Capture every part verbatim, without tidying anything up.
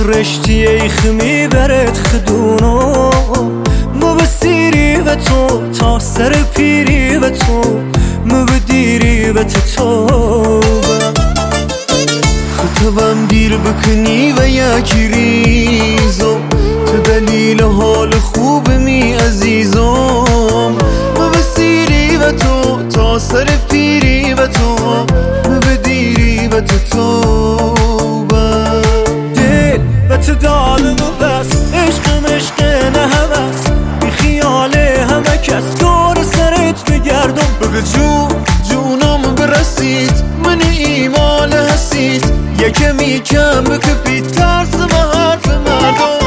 رشتی ایخ میبرد خدونو مو بسیری و تو تا سر پیری و تو مو بدیری و تو خطبم دیر بکنی و یکی ریزم تو دلیل حال خوب می عزیزم مو بسیری و تو تا سر پیری و تو مو بدیری و تو توبه دل و تو دالم و بس عشق مشق نه هوس بی خیال همه کس دور سرت بگردم بگو جون جونم برسید من ایمان هستید یکمی کم بکپید ترس و حرف مردم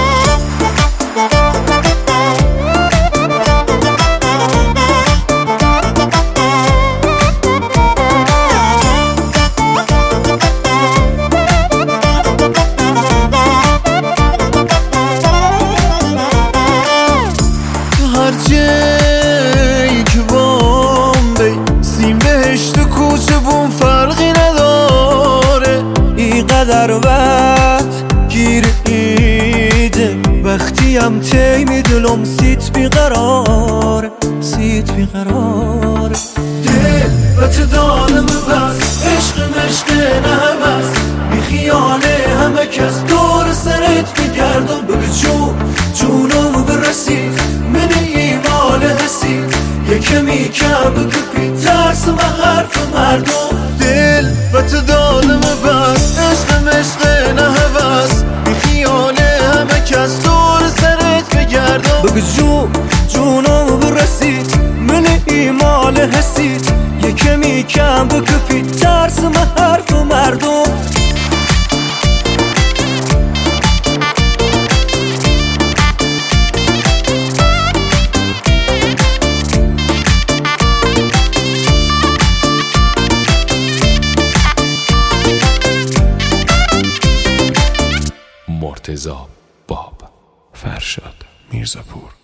هرچی که بامبی سیم بهشت کوچه بون فرقی نداره اینقدر وقت گیر ایده وقتی هم تی میدلم سیت بیقراره سیت بیقراره دل و تو دالم بس عشق مشق نه همس بی خیاله همه کس دور سرت بگردم بگو جون جونم برسید من ایمان حسید یکمی کم بکپید ترس و حرف مردم دل و تو دالم بس عشق مشق نه هوس بی خیاله همه کس دور سرت بگردم بگو جون جونم برسید من ایمان حسید یکمی کم بکپید ترس و حرف مردم مرتضی باب، فرشاد میرزاپور.